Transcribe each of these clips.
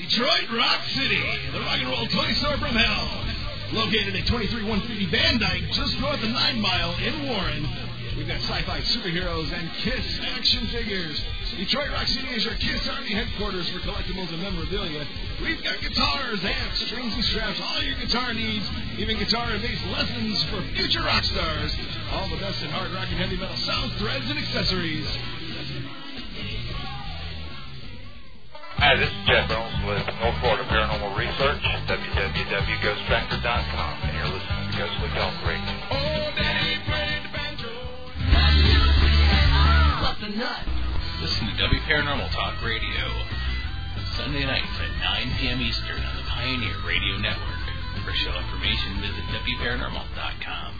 Detroit Rock City, the rock and roll toy store from hell. Located at 23150 Van Dyke, just north of 9 Mile in Warren. We've got sci-fi superheroes and KISS action figures. Detroit Rock City is your KISS Army headquarters for collectibles and memorabilia. We've got guitars, amps, strings, and straps, all your guitar needs, even guitar and bass lessons for future rock stars. All the best in hard rock and heavy metal sounds, threads, and accessories. Hi, this is Jeff Reynolds with North Florida Paranormal Research, www.ghostfactor.com, and you're listening to Ghostly Talk Radio. Oh, Daddy played the banjo. What the nut? Listen to W Paranormal Talk Radio, Sunday nights at 9 p.m. Eastern on the Pioneer Radio Network. For show information, visit WParanormal.com.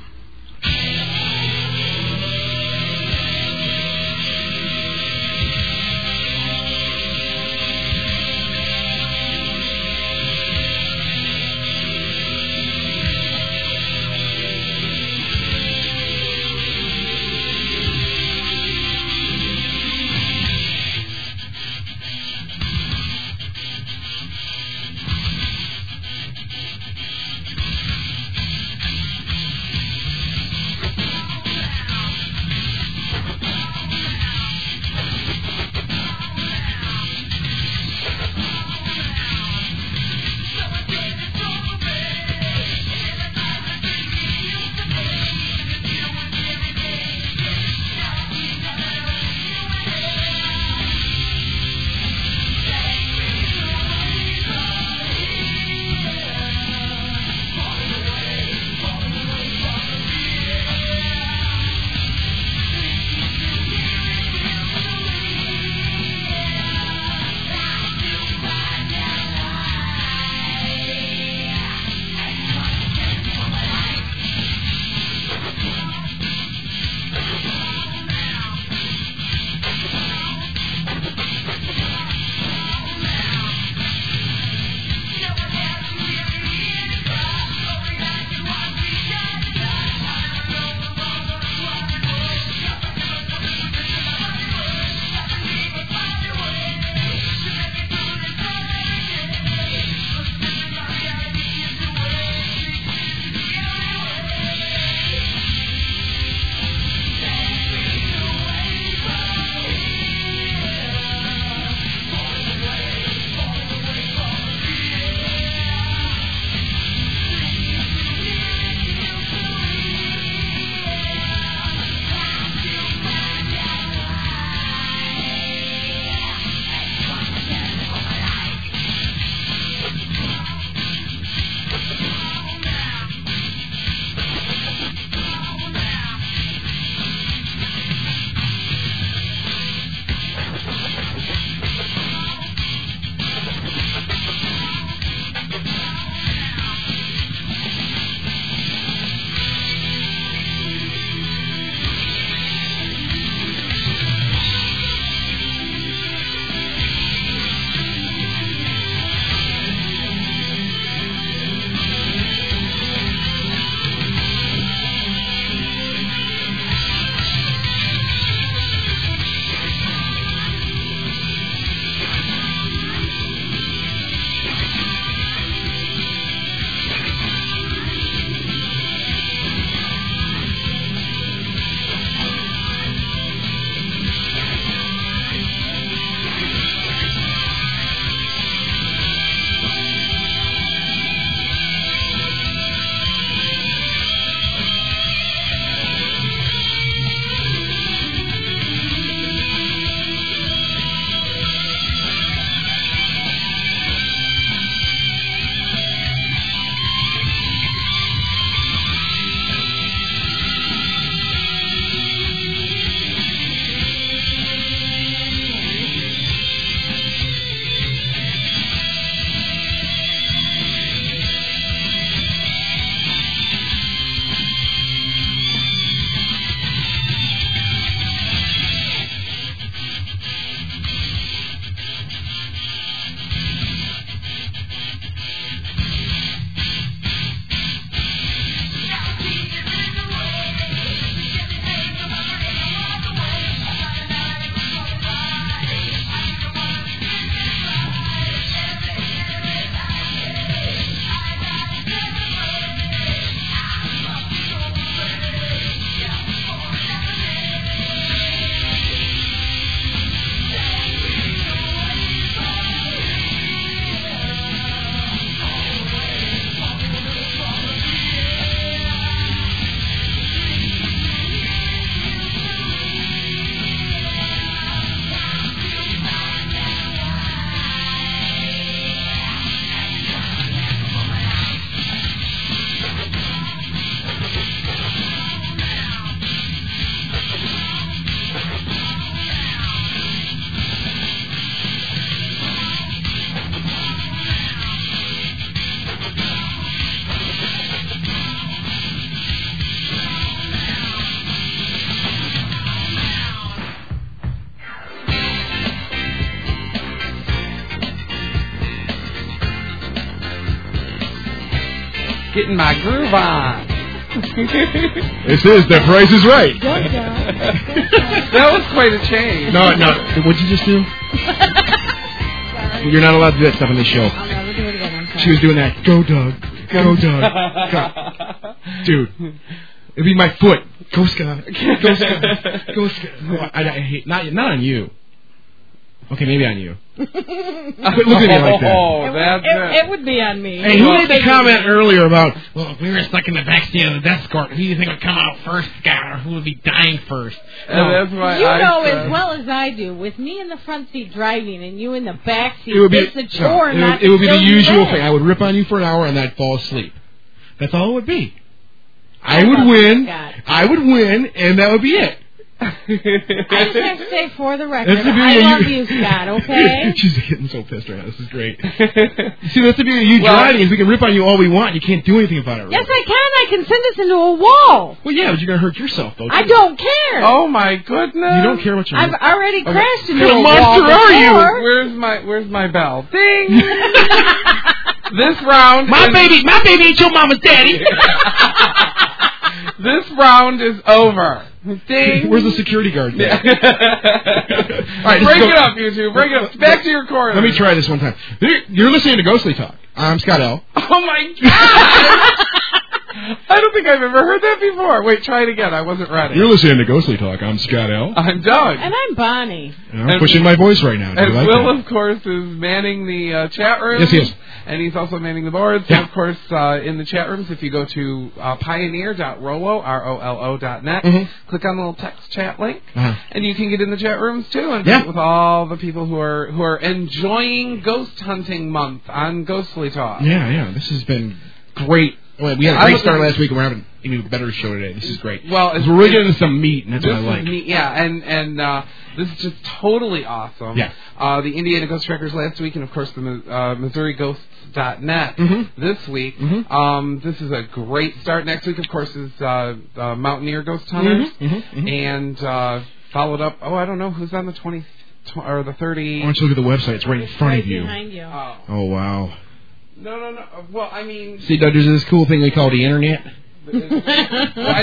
getting my groove on. This is The Price is Right. That was quite a change. No. What'd you just do? You're not allowed to do that stuff on this show. I'll never do it again. I'm sorry. She was doing that. Go, Doug. Go, Doug. Go. Dude, it'd be my foot. Go, Scott. Go, Scott. Go, Scott. I hate, not on you. Okay, maybe on you. Quit looking at me like that. Oh, that's it would be on me. Hey, who made the comment earlier about, well, if we were stuck in the backseat of the Death Escort, who do you think would come out first, Scott, or who would be dying first? No. That's why you know as well as I do, with me in the front seat driving and you in the back seat, it's a chore. It would be the usual thing. I would rip on you for an hour and I'd fall asleep. That's all it would be. I would win, and that would be it. I just have to say, for the record, I love you, Scott, okay? She's getting so pissed right now. This is great. See, that's the beauty of you driving is we can rip on you all we want, and you can't do anything about it. Right? Yes, I can. I can send us into a wall. Well, yeah, but you're going to hurt yourself, though. I don't care. Oh, my goodness. You don't care what you're I've already crashed into a wall. What monster are you? Where's my bell? Ding! This round My baby ain't your mama's daddy. This round is over. Ding. Where's the security guard? All right, break it up, you two. Break it up. Back to your corner. Let me try this one time. You're listening to Ghostly Talk. I'm Scott L. Oh, my God. I don't think I've ever heard that before. Wait, try it again. I wasn't ready. You're listening to Ghostly Talk. I'm Scott L. I'm Doug. And I'm Bonnie. And I'm pushing my voice right now. And Will, of course, is manning the chat room. Yes, he is. And he's also manning the boards. Yeah. And, of course, in the chat rooms, if you go to pioneer.rollo, ROLO.net, click on the little text chat link, and you can get in the chat rooms, too, and meet with all the people who are enjoying Ghost Hunting Month on Ghostly Talk. Yeah. This has been great. Well, we had a great start last week, and we're having an even better show today. This is great. Well, we're really getting into some meat, and that's what I like. Meat, and this is just totally awesome. Yeah. The Indiana Ghost Trackers last week, and of course the MissouriGhosts.net this week. This is a great start. Next week, of course, is Mountaineer Ghost Hunters, and followed up. Oh, I don't know who's on the 20 or the 30. Why don't you look at the website? It's right in front of you. Behind you. Oh wow. No. Well, I mean... See, Doug, there's this cool thing we call the Internet. Well, I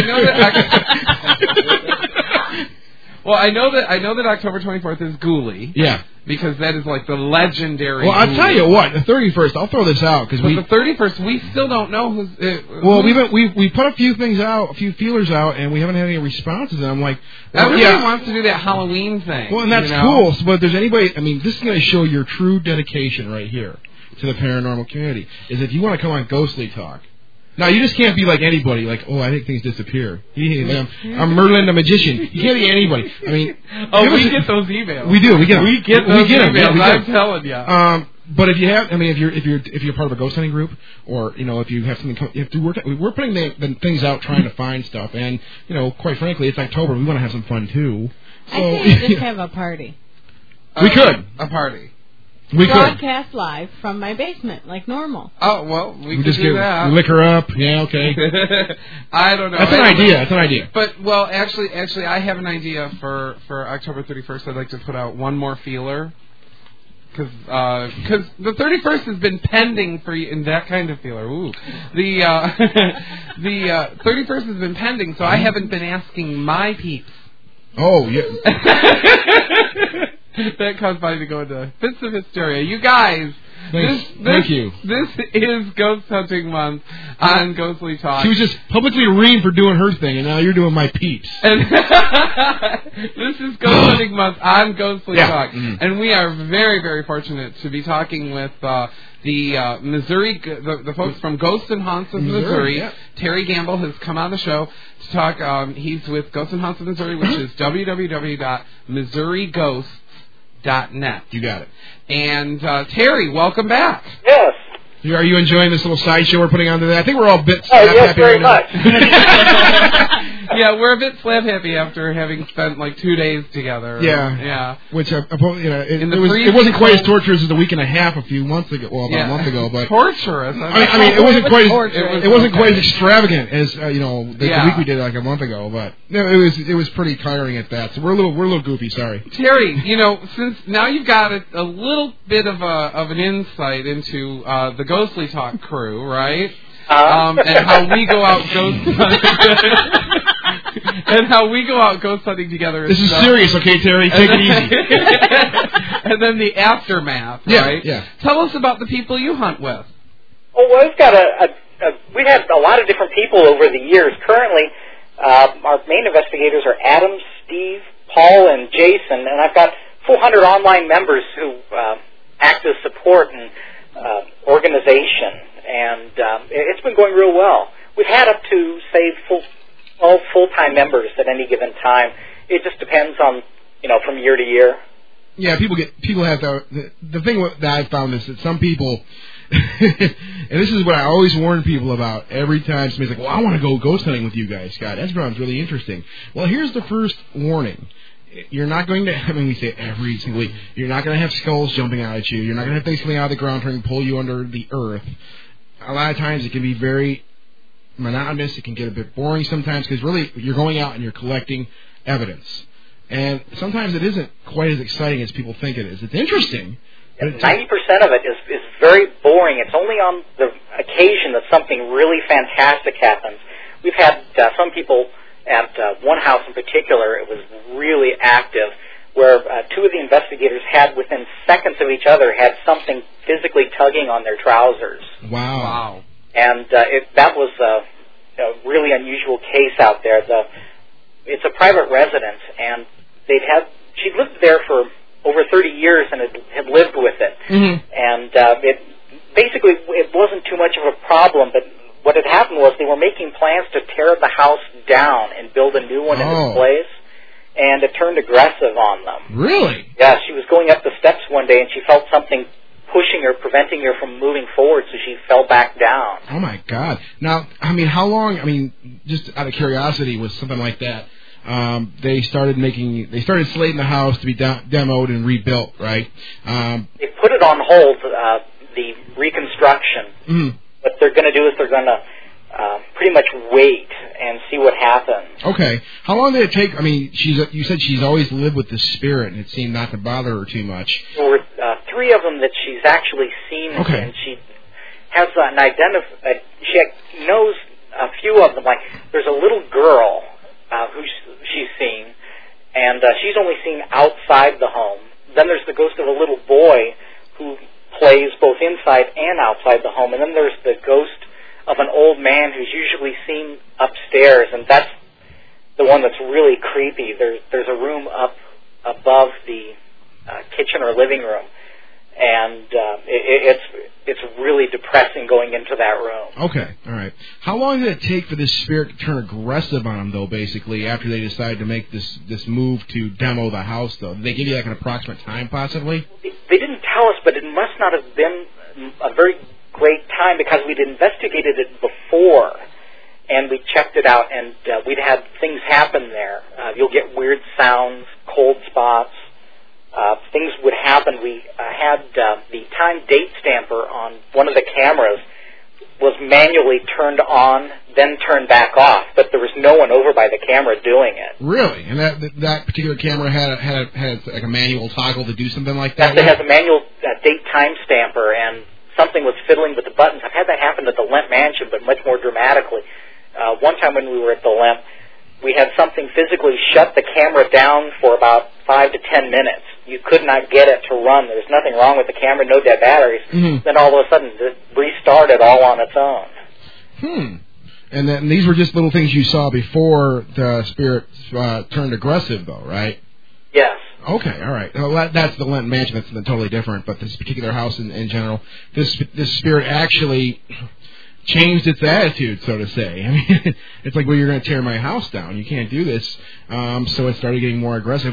know that October 24th is Ghoulie. Yeah. Because that is like the legendary... Well, I'll tell you what, the 31st, I'll throw this out. But the 31st, we still don't know who's... we put a few things out, a few feelers out, and we haven't had any responses, and I'm like... Everybody wants to do that Halloween thing. Well, and that's cool, but if there's anybody... I mean, this is going to show your true dedication right here to the paranormal community, is if you want to come on Ghostly Talk. Now, you just can't be like anybody, like, oh, I think things disappear. I'm Merlin the Magician. You can't be anybody. I mean... we get those emails. We do. We get them. We get those emails. Yeah, I'm telling you. But if you have, I mean, if you're part of a ghost hunting group, or if you have something, you have to work. We're putting the things out, trying to find stuff, and quite frankly, it's October. We want to have some fun too. So, I think we just have a party. We could a party. We broadcast live from my basement, like normal. Oh, well, we could just do that. Lick her up. Yeah, okay. I don't know. That's an idea. That's an idea. But, well, actually, I have an idea for October 31st. I'd like to put out one more feeler. Because the 31st has been pending for you in that kind of feeler. Ooh. The 31st has been pending, so I haven't been asking my peeps. Oh, yeah. That caused Bonnie to go into fits of hysteria. You guys, Thank you. This is Ghost Hunting Month on Ghostly Talk. She was just publicly reamed for doing her thing, and now you're doing my peeps. And this is Ghost Hunting Month on Ghostly Talk. And we are very, very fortunate to be talking with the Missouri, the folks from Ghosts and Haunts of Missouri. Yeah. Terry Gamble has come on the show to talk. He's with Ghosts and Haunts of Missouri, which is www.missourighosts.net. You got it. And Terry, welcome back. Yes. Are you enjoying this little sideshow we're putting on today? I think we're all a bit yes, happy very right much. Yeah, we're a bit slap happy after having spent like 2 days together. Yeah. Which it wasn't quite as torturous as a week and a half a few months ago. Well, about a month ago, but torturous. I mean, it wasn't quite. It wasn't quite as extravagant as the week we did like a month ago. But no, it was pretty tiring at that. So we're a little goofy. Sorry, Terry. Since now you've got a little bit of an insight into the Ghostly Talk crew, right? and how we go out ghost hunting together. This is serious, okay, Terry? Take it easy. And then the aftermath, right? Yeah. Tell us about the people you hunt with. Well, we've got we've had a lot of different people over the years. Currently, our main investigators are Adam, Steve, Paul, and Jason, and I've got 400 online members who act as support and organization, and it's been going real well. We've had up to, say, full-time members at any given time. It just depends on, from year to year. Yeah, people have the thing that I've found is that some people, and this is what I always warn people about every time somebody's like, well, I want to go ghost hunting with you guys, Scott. That sounds really interesting. Well, here's the first warning. You're not going to, we say it every single week, you're not going to have skulls jumping out at you. You're not going to have things coming out of the ground trying to pull you under the earth. A lot of times it can be very monotonous. It can get a bit boring sometimes because really you're going out and you're collecting evidence. And sometimes it isn't quite as exciting as people think it is. It's interesting. 90% of it is very boring. It's only on the occasion that something really fantastic happens. We've had some people at one house in particular, it was really active, where two of the investigators had, within seconds of each other, had something physically tugging on their trousers. Wow. And that was a really unusual case out there. It's a private residence, and she'd lived there for over 30 years and had lived with it. Mm-hmm. And it wasn't too much of a problem, but what had happened was they were making plans to tear the house down and build a new one in its place, and it turned aggressive on them. Really? Yeah, she was going up the steps one day, and she felt something pushing her, preventing her from moving forward, so she fell back down. Oh, my God. Now, how long, just out of curiosity, was something like that? They started slating the house to be demoed and rebuilt, right? They put it on hold, the reconstruction. Mm-hmm. What they're going to do is they're going to pretty much wait and see what happens. Okay. How long did it take? You said she's always lived with the spirit, and it seemed not to bother her too much. There were three of them that she's actually seen, and she has she knows a few of them. Like, there's a little girl who she's seen, and she's only seen outside the home. Then there's the ghost of a little boy who plays both inside and outside the home, and then there's the ghost of an old man who's usually seen upstairs, and that's the one that's really creepy. There's a room up above the kitchen or living room, and it's really depressing going into that room. Okay, all right. How long did it take for this spirit to turn aggressive on them, though, basically, after they decided to make this move to demo the house, though? Did they give you like an approximate time, possibly? They didn't tell us, but it must not have been a very great time because we'd investigated it before, and we checked it out, and we'd had things happen there. You'll get weird sounds, cold spots. Things would happen. We had the time date stamper on one of the cameras was manually turned on, then turned back off, but there was no one over by the camera doing it. Really? And that particular camera had like a manual toggle to do something like that? Yes, it has a manual date time stamper, and something was fiddling with the buttons. I've had that happen at the Lemp Mansion, but much more dramatically. One time when we were at the Lemp, we had something physically shut the camera down for about 5 to 10 minutes. You could not get it to run. There was nothing wrong with the camera, no dead batteries. Mm-hmm. Then all of a sudden, it restarted all on its own. And then these were just little things you saw before the spirit turned aggressive, though, right? Yes. Okay, all right. Well, that's the Lemp Mansion. That's totally different. But this particular house in general, this spirit actually changed its attitude, so to say. It's like, well, you're going to tear my house down. You can't do this. So it started getting more aggressive.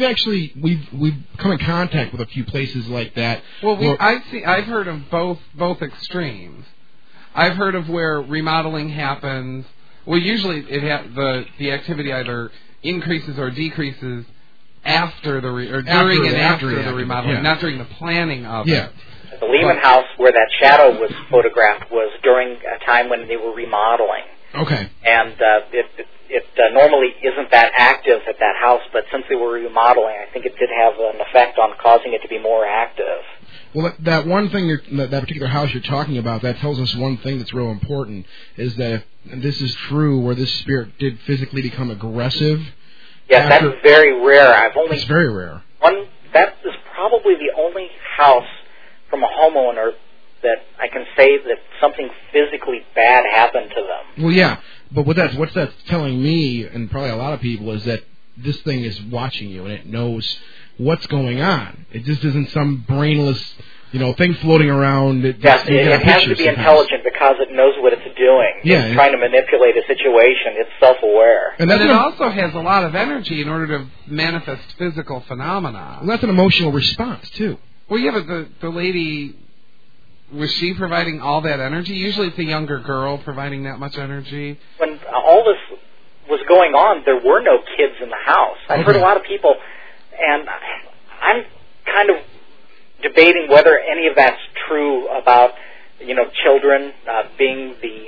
We've come in contact with a few places like that. Well, I've heard of both extremes. I've heard of where remodeling happens. Well, usually the activity either increases or decreases after the remodeling, not during the planning of it. The Lehman house where that shadow was photographed was during a time when they were remodeling. Okay. And it normally isn't that active at that house, but since they were remodeling, I think it did have an effect on causing it to be more active. Well, that one thing, that particular house you're talking about, that tells us one thing that's real important, is that if this is true, where this spirit did physically become aggressive. Yes, that's very rare. It's very rare. That is probably the only house from a homeowner that I can say that something physically bad happened to them. Well, yeah, but what that's telling me, and probably a lot of people, is that this thing is watching you and it knows what's going on. It just isn't some brainless, thing floating around. It has to be intelligent because it knows what it's doing. Yeah, it's trying to manipulate a situation. It's self-aware. And it also has a lot of energy in order to manifest physical phenomena. Well, that's an emotional response, too. Well, yeah, but the lady, was she providing all that energy? Usually it's a younger girl providing that much energy. When all this was going on, there were no kids in the house. I've heard a lot of people, and I'm kind of debating whether any of that's true about, children being the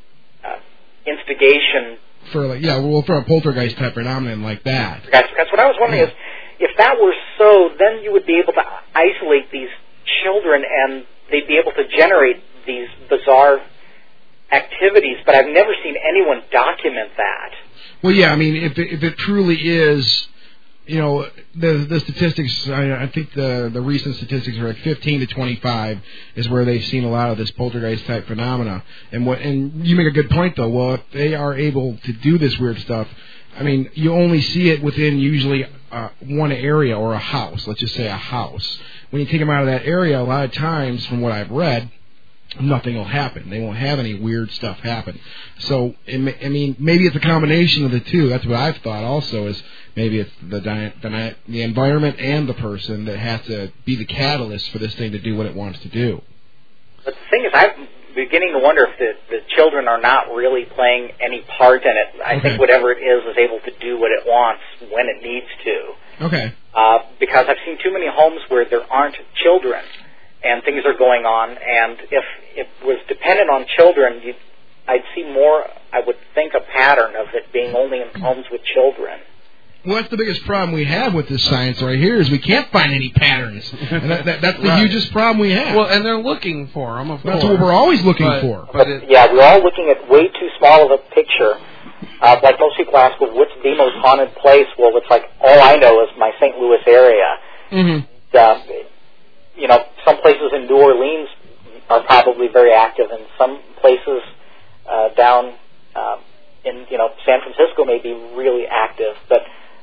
instigation. For a poltergeist type phenomenon like that. That's what I was wondering is, if that were so, then you would be able to isolate these children and they'd be able to generate these bizarre activities, but I've never seen anyone document that. Well, yeah, I mean, if it truly is, the statistics, I think the recent statistics are like 15 to 25 is where they've seen a lot of this poltergeist type phenomena. And you make a good point, though. Well, if they are able to do this weird stuff, I mean, you only see it within usually one area or a house. Let's just say a house. When you take them out of that area, a lot of times, from what I've read, nothing will happen. They won't have any weird stuff happen. So, maybe it's a combination of the two. That's what I've thought also, is maybe it's the environment and the person that has to be the catalyst for this thing to do what it wants to do. But the thing is, I'm beginning to wonder if the children are not really playing any part in it. I think whatever it is able to do what it wants when it needs to. Okay. Because I've seen too many homes where there aren't children and things are going on, and if it was dependent on children, I'd see more, I would think, a pattern of it being only in homes with children. Well, that's the biggest problem we have with this science right here, is we can't find any patterns. And that's the hugest problem we have. Well, and they're looking for them, of course. That's what we're always looking for. But we're all looking at way too small of a picture. Like most people ask, well, what's the most haunted place? Well, it's like, all I know is my St. Louis area. Mm-hmm. Some places in New Orleans are probably very active, and some places down in San Francisco may be really active. But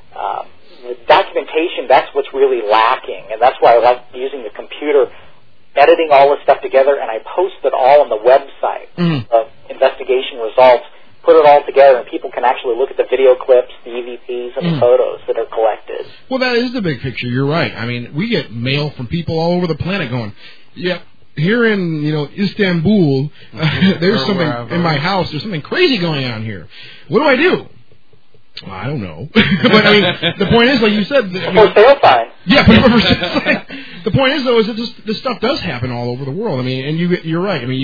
the documentation, that's what's really lacking, and that's why I like using the computer, editing all this stuff together, and I post it all on the website of investigation results. Put it all together, and people can actually look at the video clips, the EVPs, and the photos that are collected. Well, that is the big picture. You're right. I mean, we get mail from people all over the planet going, here in, Istanbul, there's something in my house. There's something crazy going on here. What do I do? Well, I don't know. But, I mean, the point is, like you said... For sale sign. Yeah, the point is, though, is that this stuff does happen all over the world. I mean, and you're right. I mean,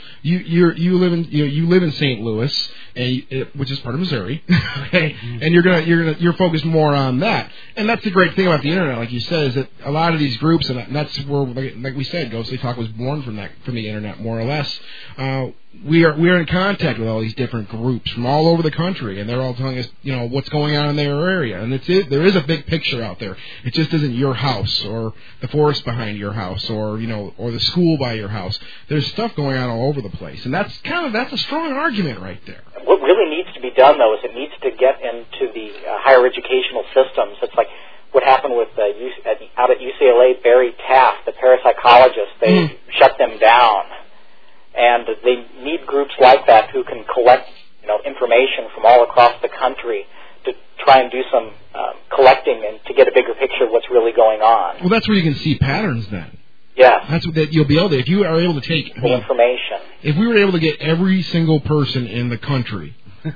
you live in St. Louis, which is part of Missouri, okay? And you're focused more on that. And that's the great thing about the internet, like you said, is that a lot of these groups, and that's where, like we said, Ghostly Talk was born from the internet, more or less. We're in contact with all these different groups from all over the country, and they're all telling us, what's going on in their area. And there is a big picture out there. It just isn't your house or the forest behind your house or the school by your house. There's stuff going on all over the place, and that's a strong argument right there. What really needs to be done, though, is it needs to get into the higher educational systems. It's like what happened with out at UCLA, Barry Taft, the parapsychologist. They shut them down. And they need groups like that who can collect, information from all across the country to try and do some collecting and to get a bigger picture of what's really going on. Well, that's where you can see patterns then. Yeah. That's what you'll be able to, if you are able to take the information. If we were able to get every single person in the country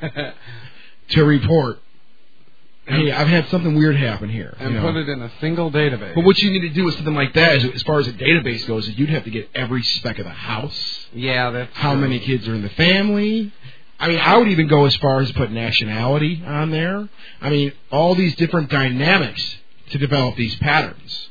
to report, hey, I've had something weird happen here. And put it in a single database. But what you need to do with something like that, as far as a database goes, is you'd have to get every speck of the house. Yeah, that's how many kids are in the family. I mean, I would even go as far as put nationality on there. I mean, all these different dynamics to develop these patterns.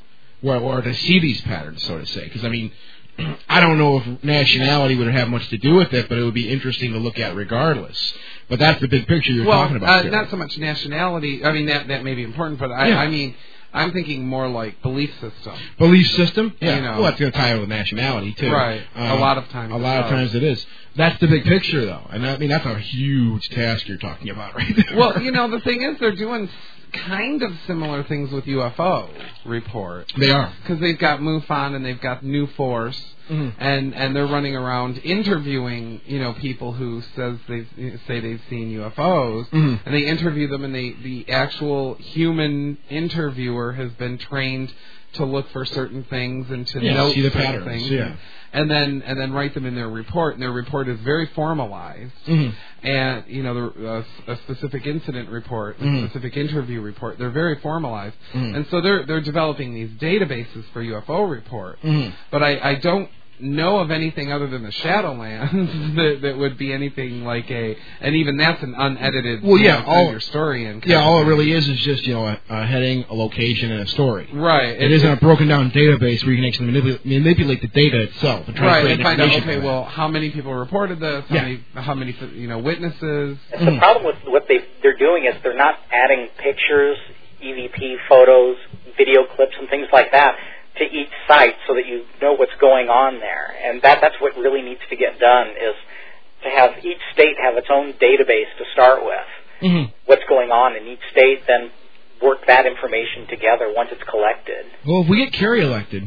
or to see these patterns, so to say. Because, I mean, I don't know if nationality would have much to do with it, but it would be interesting to look at regardless. But that's the big picture you're talking about. Not so much nationality. I mean, that may be important, but I mean, I'm thinking more like belief system. Belief system? Yeah. You know. Well, that's going to tie in with nationality, too. Right. A lot of times. A lot of times it is. That's the big picture, though. And, I mean, that's a huge task you're talking about right there. Well, the thing is, they're doing kind of similar things with UFO report. They are. Because they've got MUFON and they've got New Force, and they're running around interviewing, people who say they've seen UFOs, and they interview them, and the actual human interviewer has been trained to look for certain things and to note see the certain patterns, things. Yeah. And then write them in their report, and their report is very formalized. And a specific incident report, a specific interview report, they're very formalized. And so they're developing these databases for UFO report. But I don't know of anything other than the Shadowlands that would be anything like and even that's an unedited. Well, yeah, all your story in. All it really is just a heading, a location, and a story. Right. It isn't a broken down database where you can actually manipulate the data itself and try to create find out. information. Okay, well, how many people reported this? How many witnesses? The problem with what they're doing is they're not adding pictures, EVP photos, video clips, and things like that to each site so that you know what's going on there. And that's what really needs to get done, is to have each state have its own database to start with, what's going on in each state, then work that information together once it's collected. Well, if we get Kerry elected,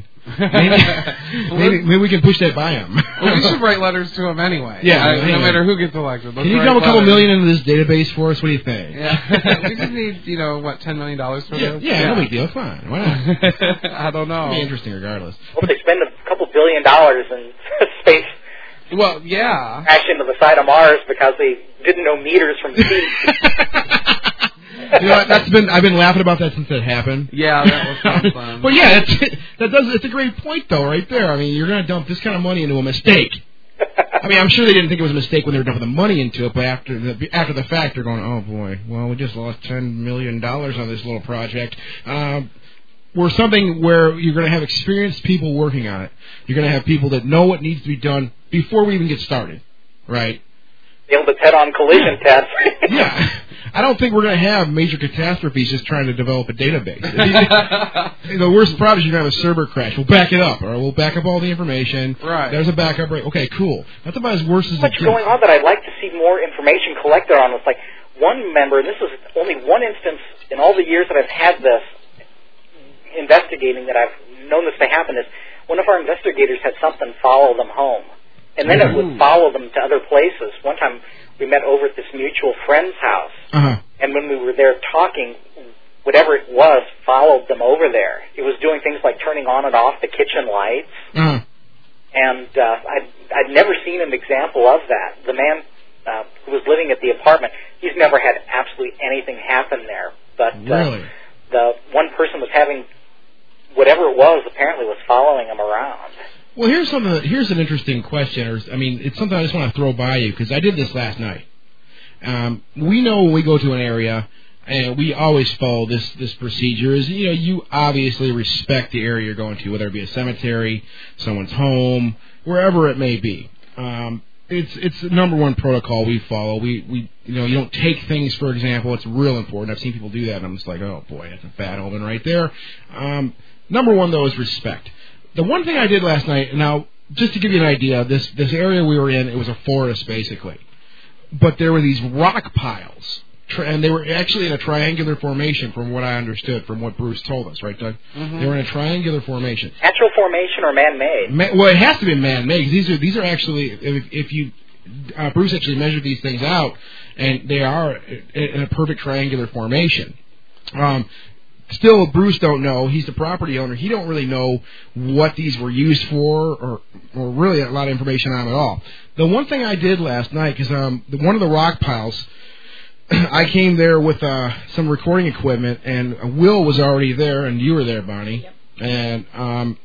maybe we can push that by him. Well, we should write letters to him anyway. Yeah, no matter who gets elected. Can you dump a couple million into this database for us? What do you think? Yeah, we just need, $10 million for this? Yeah, no big deal. Fine. Why not? I don't know. It'll be interesting regardless. Well, if they spend a couple $1 billion in space. Well, yeah. Crash into the side of Mars because they didn't know meters from feet. I've been laughing about that since it happened. Yeah, that was kind of fun. But yeah, it's a great point though, right there. I mean, you're going to dump this kind of money into a mistake. I mean, I'm sure they didn't think it was a mistake when they were dumping the money into it, but after the fact, they're going, oh boy, well, we just lost $10 million on this little project. Or something where you're going to have experienced people working on it. You're going to have people that know what needs to be done before we even get started, right? Be able to head-on collision test. Yeah. I don't think we're going to have major catastrophes just trying to develop a database. The worst problem is you're going to have a server crash. We'll back it up, or we'll back up all the information. Right. There's a backup rate. Okay, cool. That's about as worse as it gets. What's going on that I'd like to see more information collected on? It's like one member, and this is only one instance in all the years that I've had this investigating that I've known this to happen, is one of our investigators had something follow them home. And then it would follow them to other places. One time we met over at this mutual friend's house, and when we were there talking, whatever it was followed them over there. It was doing things like turning on and off the kitchen lights, and I'd never seen an example of that. The man who was living at the apartment, he's never had absolutely anything happen there. But the one person was having whatever it was, apparently was following him around. Well, here's an interesting question. It's something I just want to throw by you, because I did this last night. We know when we go to an area, and we always follow this procedure, is, you obviously respect the area you're going to, whether it be a cemetery, someone's home, wherever it may be. It's the number one protocol we follow. We you don't take things, for example. It's real important. I've seen people do that, and I'm just like, oh boy, that's a bad omen right there. Number one, though, is respect. The one thing I did last night, now, just to give you an idea, this area we were in, it was a forest, basically. But there were these rock piles, and they were actually in a triangular formation, from what I understood, from what Bruce told us, right, Doug? They were in a triangular formation. Natural formation or man-made? Well, it has to be man-made, because these are actually, if you... Bruce actually measured these things out, and they are in a perfect triangular formation. Still, Bruce don't know. He's the property owner. He don't really know what these were used for, or really a lot of information on them at all. The one thing I did last night, because one of the rock piles, I came there with some recording equipment, and Will was already there, and you were there, Bonnie. Yep. And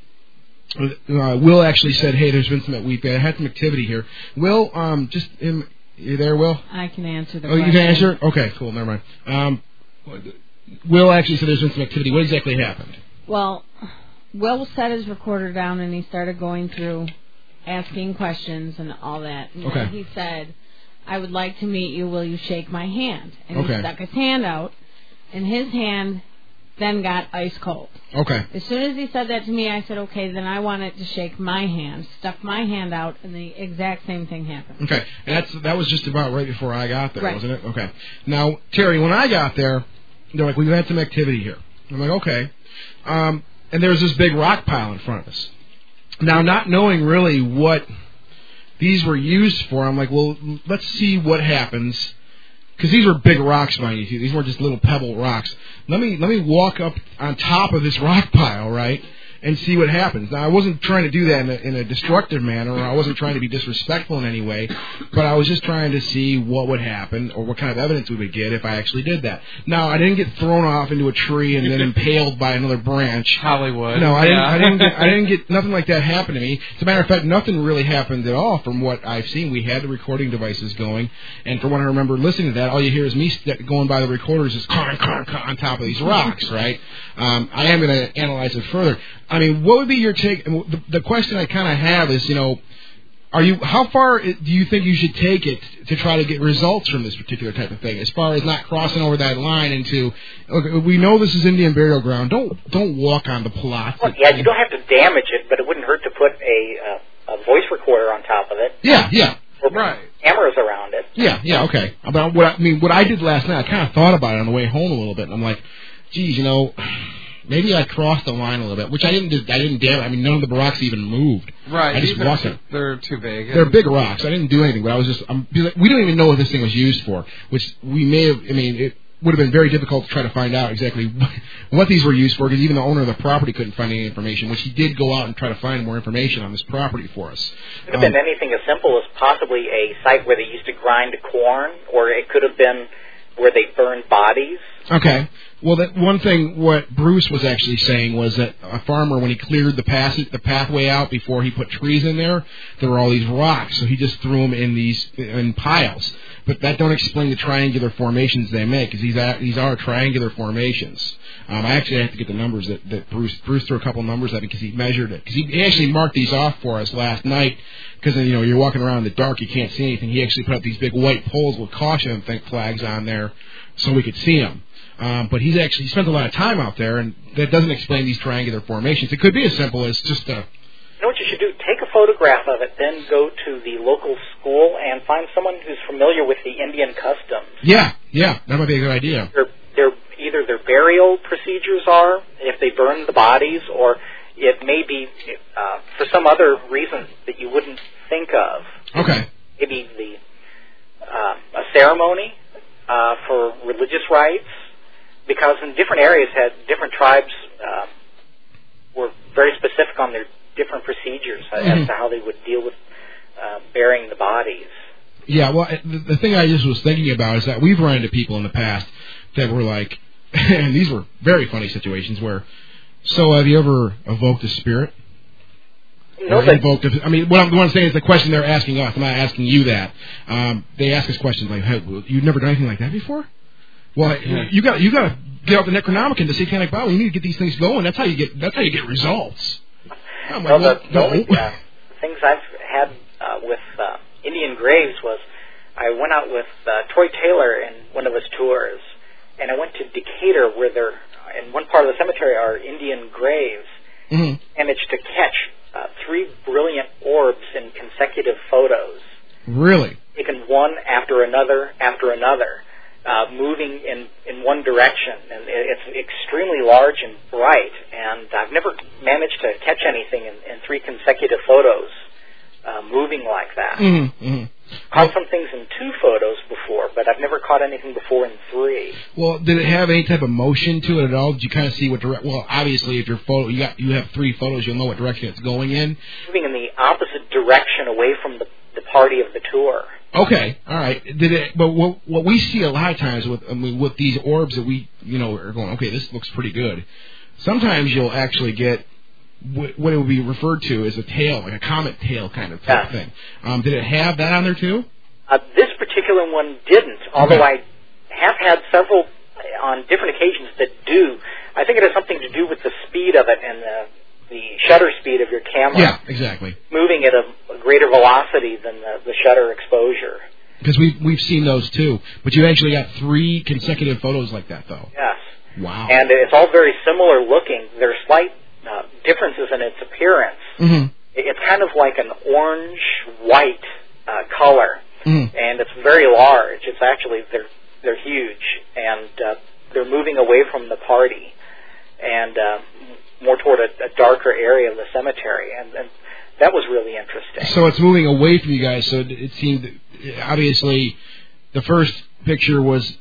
Will actually said, "Hey, there's been we've had some activity here." Will, you there, Will? I can answer the question. Oh, you can answer? Okay, cool. Never mind. Will actually said there's been some activity. What exactly happened? Well, Will set his recorder down and he started going through, asking questions and all that. And then he said, "I would like to meet you. Will you shake my hand?" And he stuck his hand out, and his hand then got ice cold. Okay. As soon as he said that to me, I said, "Okay, then I want it to shake my hand." Stuck my hand out, and the exact same thing happened. Okay, and that was just about right before I got there, wasn't it? Okay. Now, Terry, when I got there, they're like, "We've had some activity here." I'm like, "Okay." And there's this big rock pile in front of us. Now, not knowing really what these were used for, I'm like, well, let's see what happens. Because these were big rocks, mind you. These weren't just little pebble rocks. Let me walk up on top of this rock pile, right, and see what happens. Now, I wasn't trying to do that in a destructive manner, or I wasn't trying to be disrespectful in any way, but I was just trying to see what would happen or what kind of evidence we would get if I actually did that. Now, I didn't get thrown off into a tree and then impaled by another branch. Hollywood. No, I didn't get nothing like that happen to me. As a matter of fact, nothing really happened at all from what I've seen. We had the recording devices going, and from what I remember listening to that, all you hear is me going by the recorders just on top of these rocks, right? I am going to analyze it further. I mean, what would be your take? The question I kind of have is, how far do you think you should take it to try to get results from this particular type of thing? As far as not crossing over that line into, okay, we know this is Indian burial ground. Don't walk on the plot. Well, yeah, you don't have to damage it, but it wouldn't hurt to put a voice recorder on top of it. Yeah. Or cameras around it. Yeah, okay. About what I did last night, I kind of thought about it on the way home a little bit, and I'm like, geez, maybe I crossed the line a little bit, which I didn't do. I mean, none of the rocks even moved. Right. I just walked it. They're too big. They're big rocks. I didn't do anything, but I was just. We don't even know what this thing was used for, which we may have. I mean, it would have been very difficult to try to find out exactly what these were used for, because even the owner of the property couldn't find any information, which he did go out and try to find more information on this property for us. It could have been anything as simple as possibly a site where they used to grind corn, or it could have been where they burned bodies. Okay. Well, that one thing what Bruce was actually saying was that a farmer, when he cleared the pathway out before he put trees in there were all these rocks, so he just threw them in piles. But that don't explain the triangular formations they make, because these are triangular formations. I actually have to get the numbers that Bruce threw a couple numbers at because he measured it. Because he actually marked these off for us last night. Because you're walking around in the dark, you can't see anything. He actually put up these big white poles with caution flags on there, so we could see them. But he spent a lot of time out there, and that doesn't explain these triangular formations. It could be as simple as just a... You know what you should do? Take a photograph of it, then go to the local school and find someone who's familiar with the Indian customs. Yeah, that might be a good idea. Either their burial procedures are, if they burn the bodies, or it may be for some other reason that you wouldn't think of. Okay. Maybe a ceremony for religious rites, because in different areas different tribes were very specific on their different procedures as to how they would deal with burying the bodies. Yeah, well, the thing I just was thinking about is that we've run into people in the past that were like, and these were very funny situations where, so have you ever evoked a spirit? No, I mean, what I'm saying is the question they're asking us. I'm not asking you that. They ask us questions like, hey, you've never done anything like that before? Well, you got to get out the Necronomicon, the Satanic Bible. You need to get these things going. That's how you get results. The only things I've had with Indian graves was I went out with Troy Taylor in one of his tours, and I went to Decatur, where in one part of the cemetery are Indian graves, and managed to catch 3 brilliant orbs in consecutive photos. Really? Taken one after another, moving in one direction, and it's extremely large and bright, and I've never managed to catch anything in 3 consecutive photos moving like that. Caught some things in 2 photos before, but I've never caught anything before in 3. Well, did it have any type of motion to it at all? Did you kind of see what direction? Well, obviously, if your photo you have 3 photos, you'll know what direction it's going in. Moving in the opposite direction away from the party of the tour. Okay, all right. Did it? But what we see a lot of times with these orbs that we are going, okay, this looks pretty good. Sometimes you'll actually get what it would be referred to as a tail, like a comet tail kind of type thing. Did it have that on there too? This particular one didn't, although I have had several on different occasions that do. I think it has something to do with the speed of it and the shutter speed of your camera. Yeah, exactly. Moving at a greater velocity than the shutter exposure. Because we've seen those too, but you actually got 3 consecutive photos like that, though. Yes. Wow. And it's all very similar looking. There are slight differences in its appearance. Mm-hmm. It's kind of like an orange-white color, and it's very large. It's actually they're huge, and they're moving away from the party and more toward a darker area of the cemetery, and that was really interesting. So it's moving away from you guys. So it seemed obviously the first picture was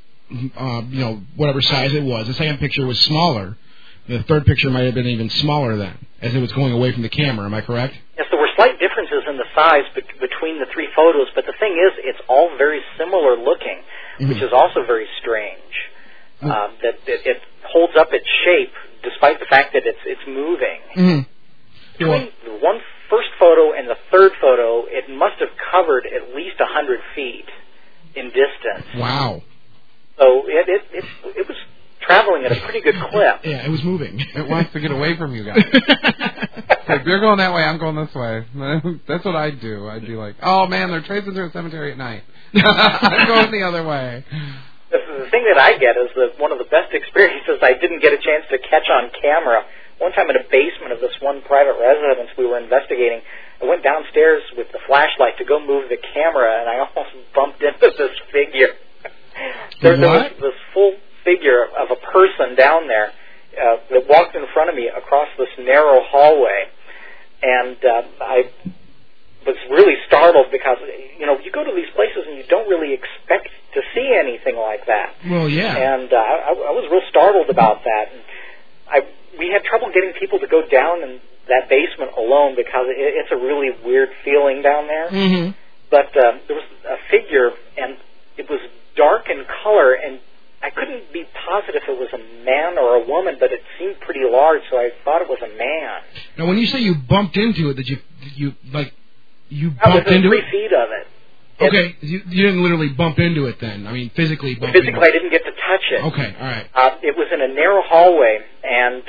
whatever size it was. The second picture was smaller. The third picture might have been even smaller then, as it was going away from the camera. Am I correct? Yes, there were slight differences in the size between the 3 photos, but the thing is, it's all very similar looking, which is also very strange. That it holds up its shape despite the fact that it's moving. Between the first photo and the third photo, it must have covered at least 100 feet in distance. Wow. So it was traveling at a pretty good clip. Yeah, it was moving. It wants to get away from you guys. Like, they're going that way, I'm going this way. That's what I'd do. I'd be like, oh man, they're tracing through a cemetery at night. I'm going the other way. The thing that I get is one of the best experiences I didn't get a chance to catch on camera. One time in a basement of this one private residence we were investigating, I went downstairs with the flashlight to go move the camera, and I almost bumped into this figure. There was this full figure of a person down there that walked in front of me across this narrow hallway, and I was really startled because, you go to these places and you don't really expect to see anything like that. Well, yeah. And I was real startled about that. And we had trouble getting people to go down in that basement alone because it's a really weird feeling down there. Mm-hmm. But there was a figure, and it was dark in color, and I couldn't be positive if it was a man or a woman, but it seemed pretty large, so I thought it was a man. Now, when you say you bumped into it, did you bumped into 3 feet of it. Okay, you didn't literally bump into it then. I mean, physically bump into it. Physically, I didn't get to touch it. Okay, all right. It was in a narrow hallway, and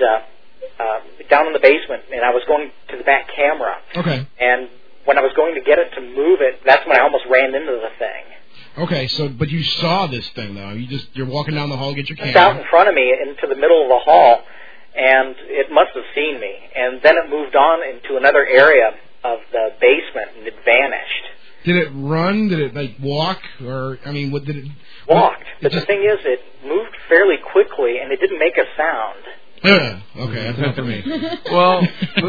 down in the basement, and I was going to the back camera. Okay. And when I was going to get it to move it, that's when I almost ran into the thing. Okay, but you saw this thing though. You're walking down the hall to get your camera. It's out in front of me into the middle of the hall, and it must have seen me. And then it moved on into another area of the basement, and it vanished. Did it run? Did it walk? Or what did it? Walked. But the thing is, it moved fairly quickly, and it didn't make a sound. Okay, that's not for me. Well,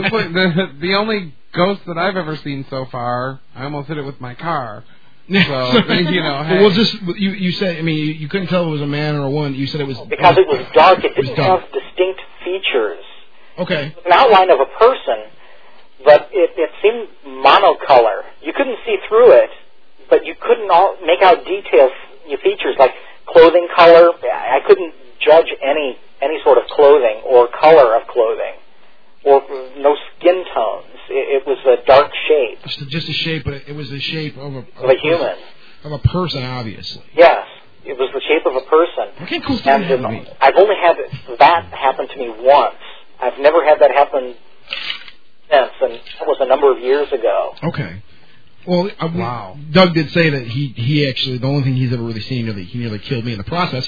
the only ghost that I've ever seen so far, I almost hit it with my car. So, hey. Well, you said, you couldn't tell if it was a man or a woman. You said it was... Because it was dark, it didn't have distinct features. Okay. An outline of a person, but it seemed monocolor. You couldn't see through it, but you couldn't make out details, features like clothing color. I couldn't judge any sort of clothing or color of clothing, or no skin tones. It was a dark shape. Just a shape, but it was the shape of a human. Of a person, obviously. Yes, it was the shape of a person. Okay, cool. And I've only had that happen to me once. I've never had that happen since, and that was a number of years ago. Okay. Well, wow. Doug did say that he actually, the only thing he's ever really seen, he nearly killed me in the process.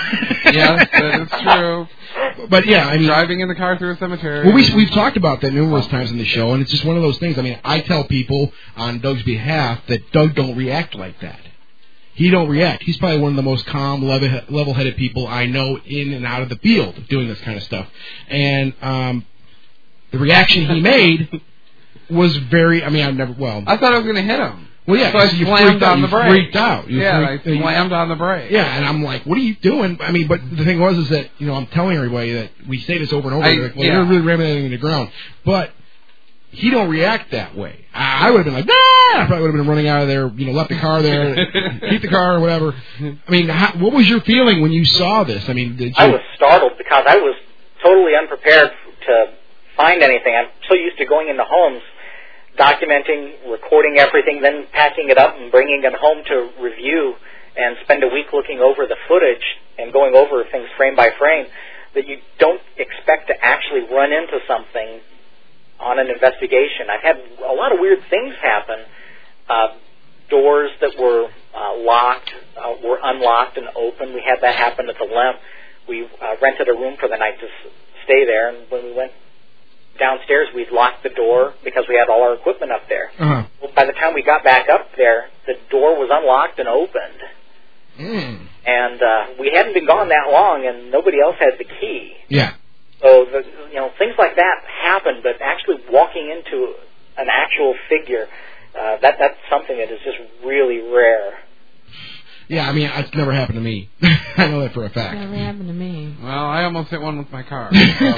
Yes, that is true. But yeah, driving in the car through a cemetery. Well, we've talked about that numerous times in the show, and it's just one of those things. I tell people on Doug's behalf that Doug don't react like that. He don't react. He's probably one of the most calm, level-headed people I know in and out of the field doing this kind of stuff. And the reaction he made was very... I thought I was going to hit him. Well, yeah, so I slammed on the brake. Freaked out. I slammed on the brake. Yeah, and I'm like, what are you doing? But the thing is that, I'm telling everybody that we say this over and over. You're really ramming it into the ground. But he don't react that way. I would have been like, nah! I probably would have been running out of there, left the car there, keep the car or whatever. What was your feeling when you saw this? I was startled because I was totally unprepared to find anything. I'm so used to going into homes, documenting, recording everything, then packing it up and bringing it home to review and spend a week looking over the footage and going over things frame by frame, that you don't expect to actually run into something on an investigation. I've had a lot of weird things happen. Doors that were locked were unlocked and open. We had that happen at the Lemp. We rented a room for the night to stay there, and when we went downstairs, we'd locked the door because we had all our equipment up there. Uh-huh. Well, by the time we got back up there, the door was unlocked and opened. And we hadn't been gone that long, and nobody else had the key. Yeah. So, things like that happen, but actually walking into an actual figure, that's something that is just really rare. Yeah, I mean, it's never happened to me. I know that for a fact. Never happened to me. Well, I almost hit one with my car.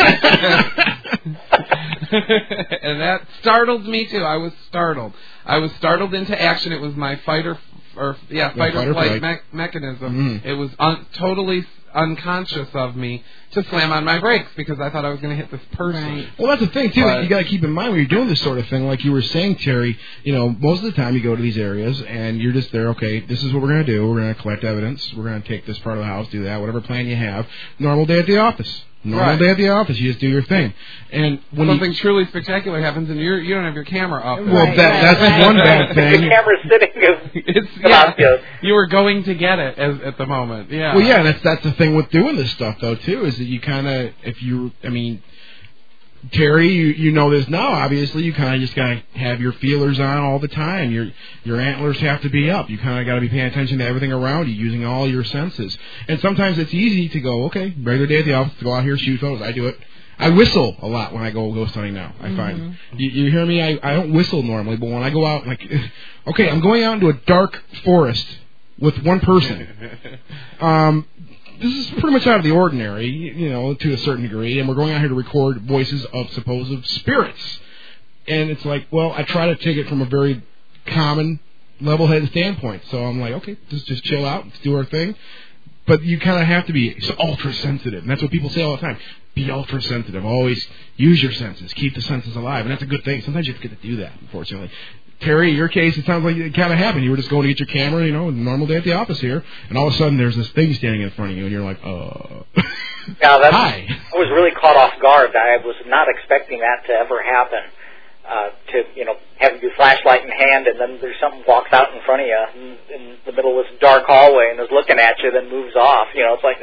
And that startled me, too. I was startled. I was startled into action. It was my fight or flight mechanism. It was totally unconscious of me to slam on my brakes because I thought I was going to hit this person. Right. Well, that's the thing, too. You got to keep in mind when you're doing this sort of thing, like you were saying, Terry, most of the time you go to these areas and you're just there, okay, this is what we're going to do. We're going to collect evidence. We're going to take this part of the house, do that, whatever plan you have. Normal day at the office. Normal day at the office. You just do your thing. And when something truly spectacular happens and you don't have your camera up. Well, that's one bad thing. The camera's sitting. You were going to get it at the moment. Yeah. Well, yeah, that's the thing with doing this stuff, though, too, is that you kind of, Terry, you know this now, obviously. You kind of just got to have your feelers on all the time. Your antlers have to be up. You kind of got to be paying attention to everything around you, using all your senses. And sometimes it's easy to go, okay, regular day at the office, to go out here, shoot photos. I do it. I whistle a lot when I go ghost hunting now, I find. You hear me? I don't whistle normally, but when I go out, okay, I'm going out into a dark forest with one person. This is pretty much out of the ordinary, to a certain degree, and we're going out here to record voices of supposed spirits. And it's like, well, I try to take it from a very common, level-headed standpoint. So I'm like, okay, just chill out, let's do our thing. But you kind of have to be ultra-sensitive, and that's what people say all the time. Be ultra-sensitive. Always use your senses. Keep the senses alive, and that's a good thing. Sometimes you forget to do that, unfortunately. Terry, in your case, it sounds like it kind of happened. You were just going to get your camera, a normal day at the office here, and all of a sudden there's this thing standing in front of you, and you're like, Hi. I was really caught off guard. I was not expecting that to ever happen. Having your flashlight in hand, and then there's something walks out in front of you in the middle of this dark hallway and is looking at you, then moves off. It's like,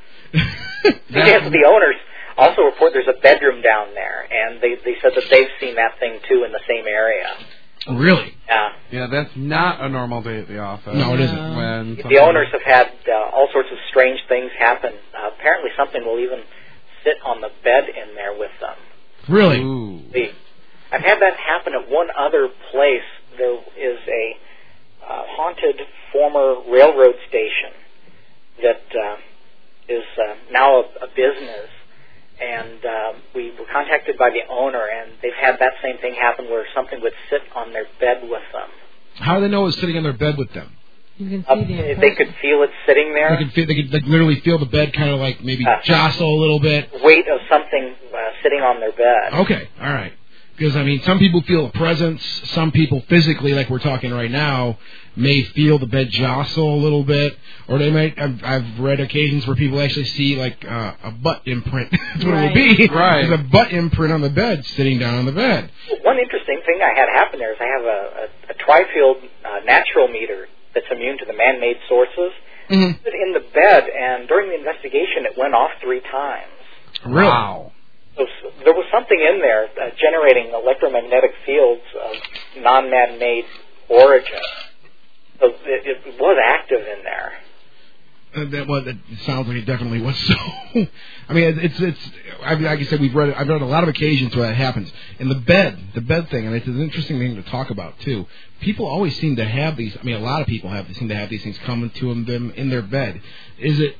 the owners also report there's a bedroom down there, and they said that they've seen that thing, too, in the same area. Really? Yeah. Yeah, that's not a normal day at the office. No, it isn't. When the owners have had all sorts of strange things happen. Apparently something will even sit on the bed in there with them. Really? Ooh. I've had that happen at one other place. There is a haunted former railroad station that is now a business. And we were contacted by the owner, and they've had that same thing happen where something would sit on their bed with them. How do they know it was sitting on their bed with them? You can see they could feel it sitting there. They could literally feel the bed kind of like maybe jostle a little bit. Weight of something sitting on their bed. Okay, all right. Because, some people feel a presence. Some people physically, like we're talking right now, may feel the bed jostle a little bit. Or they might, I've read occasions where people actually see, a butt imprint. That's what it would be. Right. There's a butt imprint on the bed, sitting down on the bed. One interesting thing I had happen there is I have a tri-field natural meter that's immune to the man-made sources. Mm-hmm. In the bed, and during the investigation, it went off 3 times. Really? Wow. So there was something in there generating electromagnetic fields of non-man-made origin. So it was active in there. That sounds like it definitely was so. It's like I said, I've read a lot of occasions where that happens. And the bed thing, and it's an interesting thing to talk about too. People always seem to have these. A lot of people seem to have these things coming to them in their bed. Is it?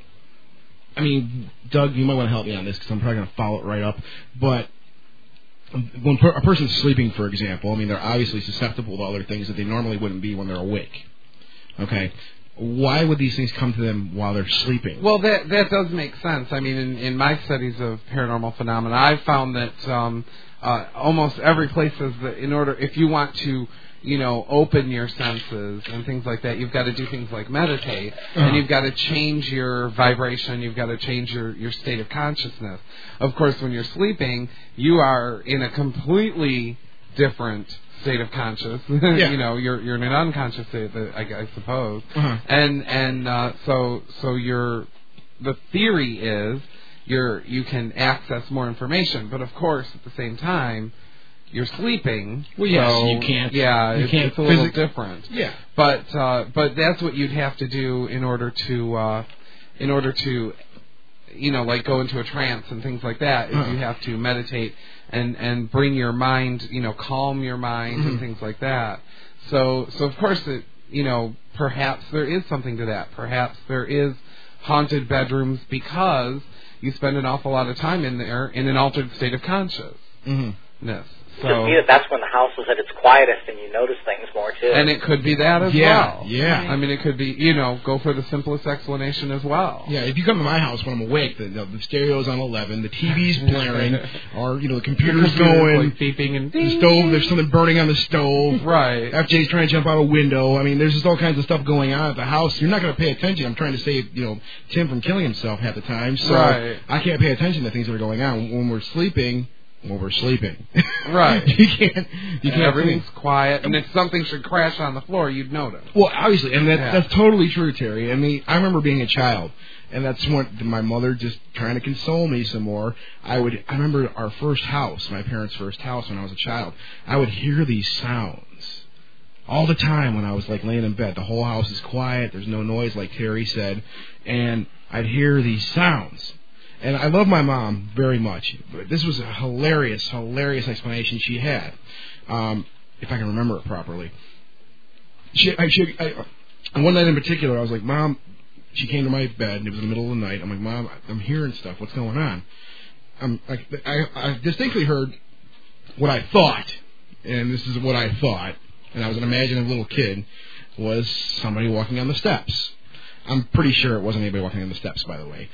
Doug, you might want to help me on this because I'm probably going to follow it right up. But when a person's sleeping, for example, they're obviously susceptible to other things that they normally wouldn't be when they're awake. Okay? Why would these things come to them while they're sleeping? Well, that does make sense. In my studies of paranormal phenomena, I've found that almost every place is if you want to open your senses and things like that. You've got to do things like meditate, and you've got to change your vibration. You've got to change your state of consciousness. Of course, when you're sleeping, you are in a completely different state of conscious. You're in an unconscious state, I suppose. So the theory is you can access more information, but of course at the same time you're sleeping. Well, yes, so you can't. Yeah, it's a little different. Yeah, but that's what you'd have to do in order to like go into a trance and things like that. Is you have to meditate and bring your mind, calm your mind and things like that. So of course perhaps there is something to that. Perhaps there is haunted bedrooms because you spend an awful lot of time in there in an altered state of consciousness. So, to me, that's when the house is at its quietest and you notice things more, too. And it could be that as well. Yeah. I mean, it could be, go for the simplest explanation as well. Yeah, if you come to my house when I'm awake, the stereo's on 11, the TV's blaring, or, the computer's going, like beeping and the stove, there's something burning on the stove. Right. FJ's trying to jump out a window. I mean, there's just all kinds of stuff going on at the house. You're not going to pay attention. I'm trying to save, Tim from killing himself half the time. So I can't pay attention to things that are going on. When we're sleeping... Right. You can't everything's quiet, and if something should crash on the floor, you'd notice. Well, obviously, and that's totally true, Terry. I mean, I remember being a child, and that's when my mother just trying to console me some more. I remember our first house, my parents' first house when I was a child. I would hear these sounds all the time when I was like laying in bed. The whole house is quiet. There's no noise, like Terry said, and I'd hear these sounds. And I love my mom very much. But this was a hilarious explanation she had, if I can remember it properly. One night in particular, I was like, Mom, she came to my bed, and it was in the middle of the night. I'm like, Mom, I'm hearing stuff. What's going on? I distinctly heard what I thought, and this is what I thought, and I was an imaginative little kid, was somebody walking on the steps. I'm pretty sure it wasn't anybody walking on the steps, by the way.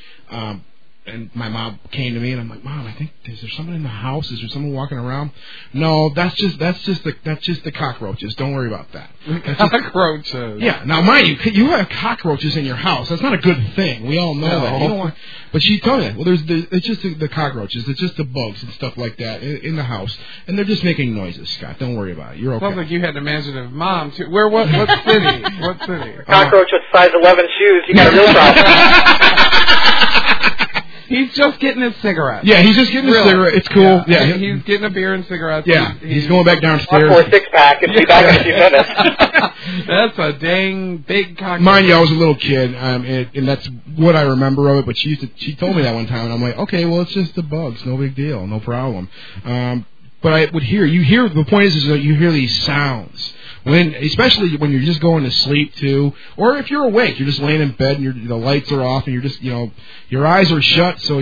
And my mom came to me, and I'm like, Mom, I think is there someone in the house? Is there someone walking around? No, that's just the cockroaches. Don't worry about that. Cockroaches. Yeah. Now, mind you have cockroaches in your house. That's not a good thing. We all know that. You don't want. But she told me, well, it's just the cockroaches. It's just the bugs and stuff like that in the house, and they're just making noises. Scott, don't worry about it. You're okay. Sounds like you had an imaginative mom too. What city? What city? Cockroach with size 11 shoes. You got a real problem. He's just getting his cigarette. Yeah, he's just getting his cigarette. It's cool. Yeah, he's getting a beer and cigarettes. Yeah, he's going back downstairs. One for a 6-pack and be back in a few minutes. That's a dang big cockroach. Mind you, I was a little kid, and that's what I remember of it. But she told me that one time, and I'm like, okay, well, it's just the bugs, no big deal, no problem. But I would hear the point is that you hear these sounds. Especially when you're just going to sleep too, or if you're awake, you're just laying in bed and the lights are off and you're just your eyes are shut. So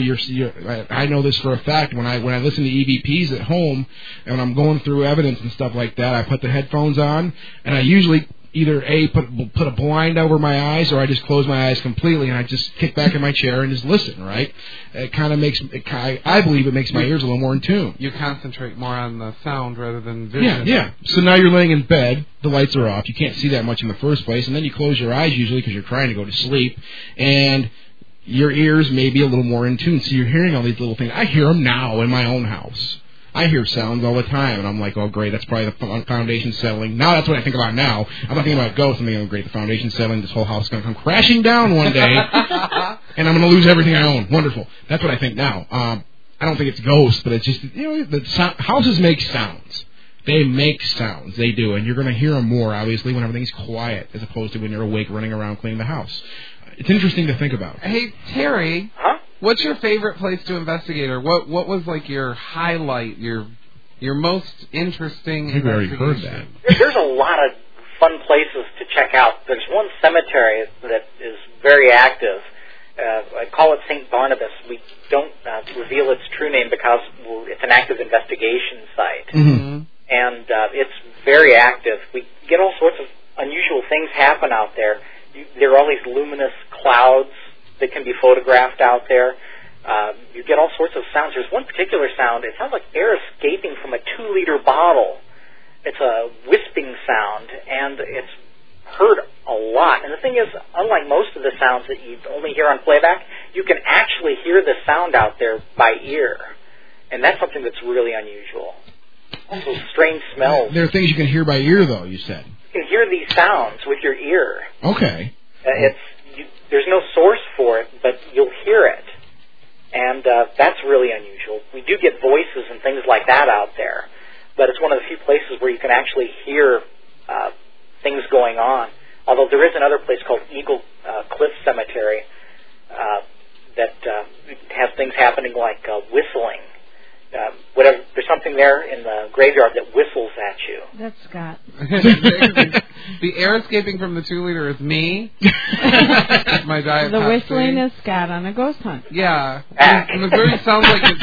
I know this for a fact. When I listen to EVPs at home and I'm going through evidence and stuff like that, I put the headphones on and I usually either put a blind over my eyes, or I just close my eyes completely and I just kick back in my chair and just listen. Right? It kind of I believe it makes my ears a little more in tune. You concentrate more on the sound rather than vision. Yeah. So now you're laying in bed, the lights are off, you can't see that much in the first place, and then you close your eyes usually because you're trying to go to sleep, and your ears may be a little more in tune. So you're hearing all these little things. I hear them now in my own house. I hear sounds all the time, and I'm like, oh, great, that's probably the foundation settling. Now that's what I think about now. I'm not thinking about ghosts. I'm thinking, oh, great, the foundation settling. This whole house is going to come crashing down one day, and I'm going to lose everything I own. Wonderful. That's what I think now. I don't think it's ghosts, but it's just, houses make sounds. They make sounds. They do, and you're going to hear them more, obviously, when everything's quiet, as opposed to when you're awake running around cleaning the house. It's interesting to think about. Hey, Terry. Huh? What's your favorite place to investigate, or what was like your highlight, your most interesting I've already investigation? heard that. There's a lot of fun places to check out. There's one cemetery that is very active. I call it St. Barnabas. We don't reveal its true name because it's an active investigation site. Mm-hmm. And it's very active. We get all sorts of unusual things happen out there. There are all these luminous clouds that can be photographed out there. You get all sorts of sounds. There's one particular sound. It sounds like air escaping from a 2-liter bottle. it's a wisping sound, and it's heard a lot. And the thing is, unlike most of the sounds that you only hear on playback, you can actually hear the sound out there by ear. And that's something that's really unusual. Also, strange smells. There are things you can hear by ear, though, you said. You can hear these sounds with your ear. Okay. There's no source for it, but you'll hear it. And that's really unusual. We do get voices and things like that out there, but it's one of the few places where you can actually hear things going on. Although there is another place called Eagle Cliff Cemetery that has things happening like whistling. There's something there in the graveyard that whistles at you. That's Scott. The air escaping from the 2-liter is me. My diet. The whistling is Scott on a ghost hunt. Yeah. Missouri sounds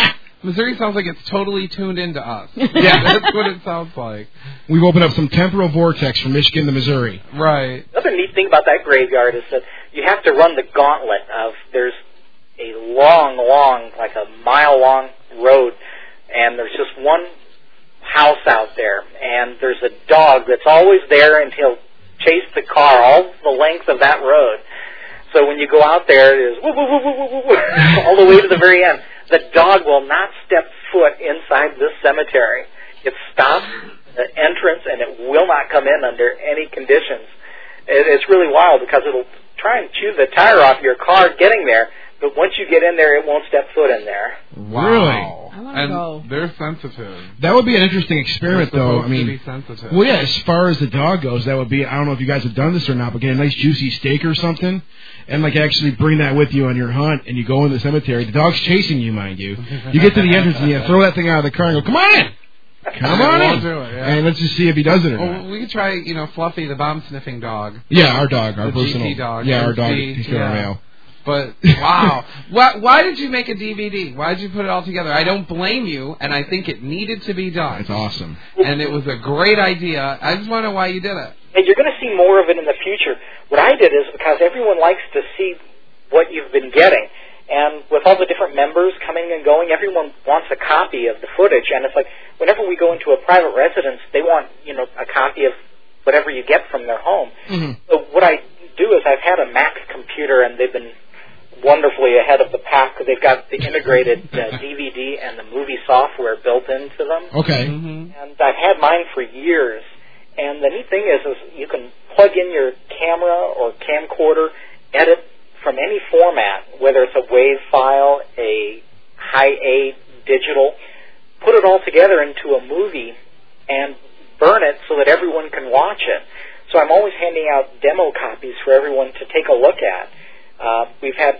like it's totally tuned into us. Yeah, that's what it sounds like. We've opened up some temporal vortex from Michigan to Missouri. Right. Another neat thing about that graveyard is that you have to run the gauntlet of there's a long, like a mile-long road, and there's just one house out there, and there's a dog that's always there, and he'll chase the car all the length of that road. So when you go out there, it is woo, woo, woo, woo, woo, woo, all the way to the very end. The dog will not step foot inside this cemetery. It stops the entrance, and it will not come in under any conditions. It's really wild because it'll try and chew the tire off your car getting there, but once you get in there, it won't step foot in there. Wow. Really? I want to go. They're sensitive. That would be an interesting experiment, though. I mean, to be sensitive. Well, yeah, as far as the dog goes, that would be, I don't know if you guys have done this or not, but get a nice juicy steak or something, and like actually bring that with you on your hunt, and you go in the cemetery. The dog's chasing you, mind you. You get to the entrance, and you throw that thing out of the car and go, come on in! Come on in! Do it, yeah. And let's just see if he does it or not. We could try, Fluffy, the bomb-sniffing dog. Yeah, our dog, our the personal. GT dog. Yeah, our dog. He's got our mail. But, wow. Why did you make a DVD? Why did you put it all together? I don't blame you, and I think it needed to be done. It's awesome. And it was a great idea. I just want to know why you did it. And you're going to see more of it in the future. What I did is because everyone likes to see what you've been getting. And with all the different members coming and going, everyone wants a copy of the footage. And it's like whenever we go into a private residence, they want, a copy of whatever you get from their home. Mm-hmm. So what I do is I've had a Mac computer, and they've been wonderfully ahead of the pack because they've got the integrated DVD and the movie software built into them. Okay. Mm-hmm. And I've had mine for years. And the neat thing is you can plug in your camera or camcorder, edit from any format, whether it's a WAV file, a high-A digital, put it all together into a movie and burn it so that everyone can watch it. So I'm always handing out demo copies for everyone to take a look at. We've had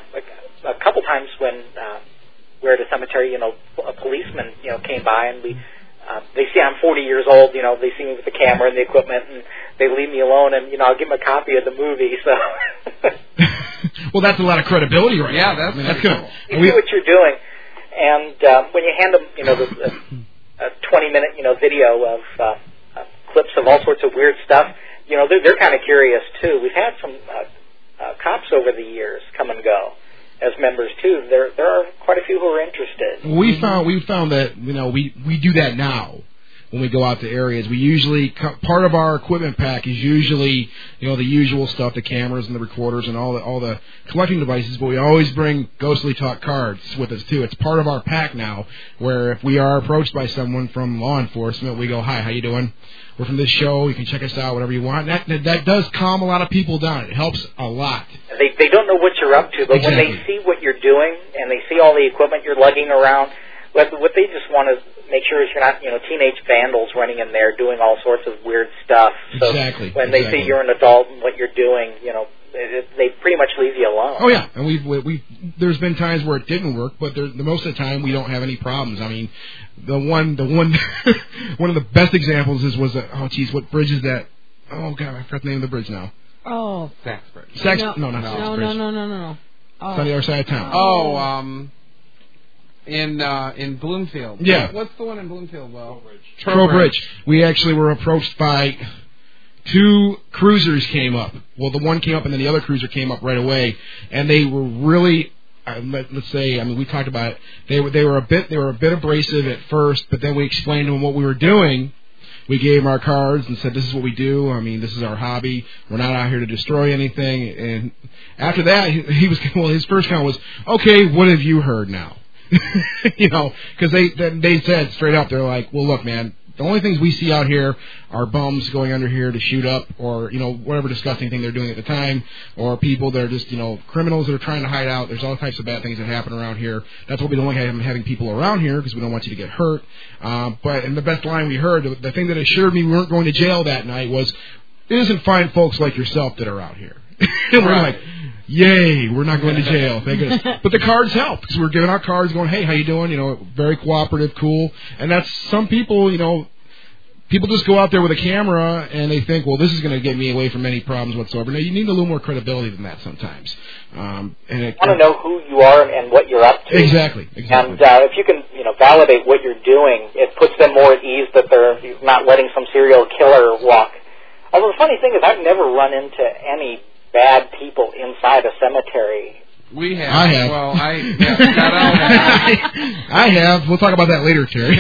a couple times when we're at a cemetery, a policeman, came by and they see I'm 40 years old, they see me with the camera and the equipment, and they leave me alone, and, I'll give them a copy of the movie, so. Well, that's a lot of credibility right now. Yeah, that's good. You see what you're doing, and when you hand them, a 20-minute, video of clips of all sorts of weird stuff, they're kind of curious, too. We've had some cops over the years come and go as members too. There are quite a few who are interested. We found that we do that now when we go out to areas. We usually part of our equipment pack is usually the usual stuff, the cameras and the recorders and all the collecting devices. But we always bring Ghostly Talk cards with us too. It's part of our pack now. Where if we are approached by someone from law enforcement, we go, "Hi, how you doing? We're from this show. You can check us out, whatever you want." That does calm a lot of people down. It helps a lot. They don't know what you're up to, but Exactly. When they see what you're doing and they see all the equipment you're lugging around, what they just want to make sure is you're not teenage vandals running in there doing all sorts of weird stuff. So Exactly. when they see you're an adult and what you're doing, they pretty much leave you alone. Oh yeah, and we there's been times where it didn't work, but the most of the time we don't have any problems. I mean, the one one of the best examples what bridge is that? Oh god, I forgot the name of the bridge now. Oh, Sax Bridge. No, Sax no, no. Oh. It's on the other side of town. Oh, in Bloomfield. Yeah. What's the one in Bloomfield? Trowbridge. We actually were approached by 2 cruisers came up. Well, the one came up, and then the other cruiser came up right away, and they were really, let's say, we talked about it. They were a bit abrasive at first, but then we explained to them what we were doing, We gave him our cards and said, this is what we do. I mean, this is our hobby. We're not out here to destroy anything. And after that, his first comment was, okay, what have you heard now? Because they said straight up, they're like, well, look, man, the only things we see out here are bums going under here to shoot up or, whatever disgusting thing they're doing at the time, or people that are just, criminals that are trying to hide out. There's all types of bad things that happen around here. That's why we don't like having people around here, because we don't want you to get hurt. And the best line we heard, the thing that assured me we weren't going to jail that night was, it isn't fine folks like yourself that are out here. And we're like, yay, we're not going to jail. Thank goodness. But the cards help, because we're giving out cards going, hey, how you doing? Very cooperative, cool. And that's some people, people just go out there with a camera and they think, well, this is going to get me away from any problems whatsoever. No, you need a little more credibility than that sometimes. And you want to know who you are and what you're up to. Exactly. And if you can, validate what you're doing, it puts them more at ease that they're not letting some serial killer walk. Although the funny thing is, I've never run into any bad people inside a cemetery. We have. I have. Well, I have. We'll talk about that later, Terry.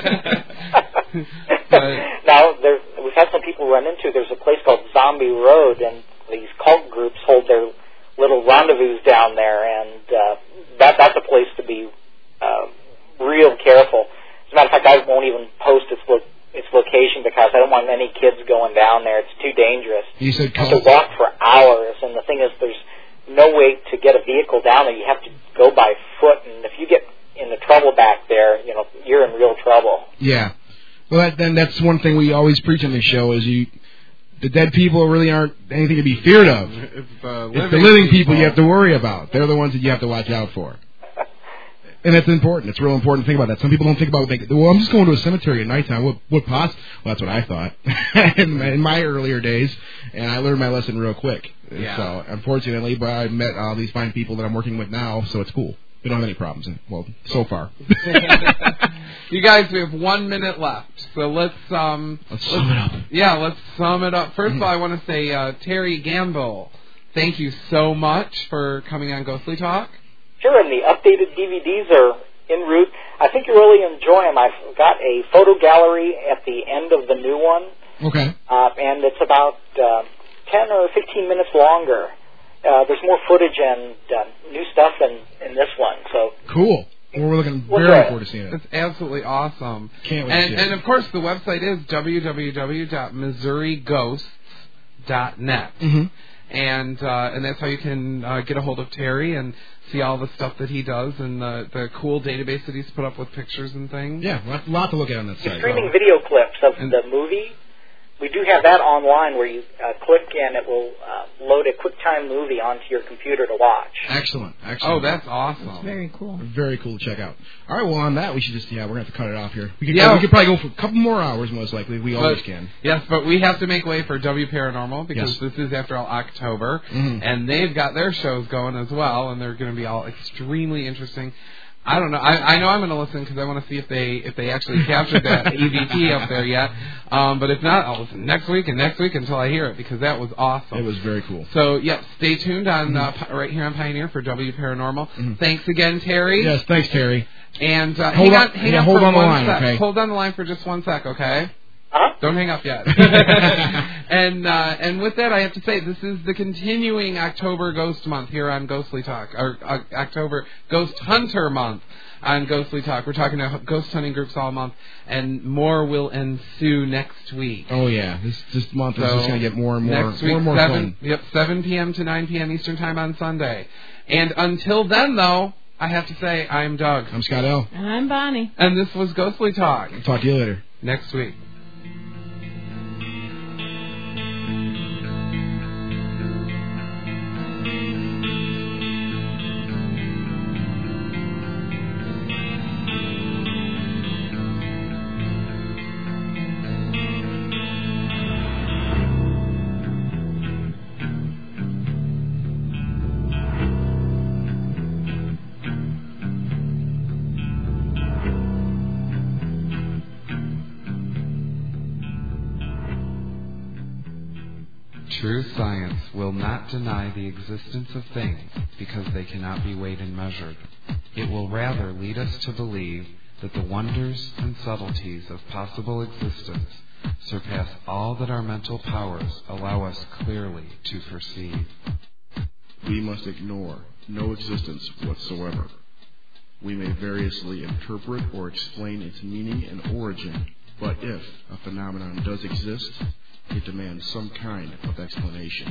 Now, we've had some people run into, there's a place called Zombie Road, and these cult groups hold their little rendezvous down there, and that's a place to be real careful. As a matter of fact, I won't even post its location because I don't want any kids going down there. It's too dangerous. You said you have to walk for hours, and the thing is, there's no way to get a vehicle down there. You have to go by foot, and if you get into trouble back there, you're in real trouble. Yeah. Well, then that's one thing we always preach on this show is the dead people really aren't anything to be feared of. It's the living people you have to worry about. They're the ones that you have to watch out for. And that's important. It's real important to think about that. Some people don't think about it. Well, I'm just going to a cemetery at nighttime. What Well, that's what I thought in my earlier days, and I learned my lesson real quick. Yeah. So, unfortunately, but I met all these fine people that I'm working with now, so it's cool. We don't have any problems. Well, so far. You guys, we have 1 minute left, so let's sum it up. Yeah, let's sum it up. First of all, I want to say, Terry Gamble, thank you so much for coming on Ghostly Talk. Sure, and the updated DVDs are en route. I think you really enjoy them. I've got a photo gallery at the end of the new one. Okay. And it's about 10 or 15 minutes longer. There's more footage and new stuff in this one. So cool. Well, we're looking very forward to seeing it. It's absolutely awesome. Can't wait to see it. And of course, the website is www.missourighosts.net. Mm-hmm. And that's how you can get a hold of Terry and see all the stuff that he does and the cool database that he's put up with pictures and things. Yeah, a lot to look at on that site. Streaming video clips of the movie. We do have that online where you click and it will load a QuickTime movie onto your computer to watch. Excellent. Oh, that's awesome. That's very cool. Very cool to check out. All right, well, on that, we should just, we're going to have to cut it off here. We could probably go for a couple more hours, most likely. We always can. Yes, but we have to make way for W Paranormal because this is, after all, October. Mm-hmm. And they've got their shows going as well, and they're going to be all extremely interesting. I don't know. I know I'm going to listen because I want to see if they actually captured that EVP up there yet. But if not, I'll listen next week until I hear it because that was awesome. It was very cool. So, stay tuned on right here on Pioneer for W Paranormal. Mm-hmm. Thanks again, Terry. Yes, thanks, Terry. And hold on the line, okay? Hold on the line for just 1 sec, okay? Uh-huh. Don't hang up yet. And with that, I have to say, this is the continuing October Ghost Month here on Ghostly Talk, or October Ghost Hunter Month on Ghostly Talk. We're talking to ghost hunting groups all month, and more will ensue next week. Oh, yeah. This month is just going to get more and more, next week, more and more fun. 7 p.m. to 9 p.m. Eastern Time on Sunday. And until then, though, I have to say, I'm Doug. I'm Scott L. And I'm Bonnie. And this was Ghostly Talk. I'll talk to you later. Next week. True science will not deny the existence of things because they cannot be weighed and measured. It will rather lead us to believe that the wonders and subtleties of possible existence surpass all that our mental powers allow us clearly to perceive. We must ignore no existence whatsoever. We may variously interpret or explain its meaning and origin, but if a phenomenon does exist, it demands some kind of explanation.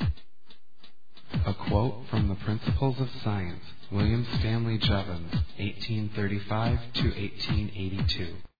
A quote from the Principles of Science, William Stanley Jevons, 1835 to 1882.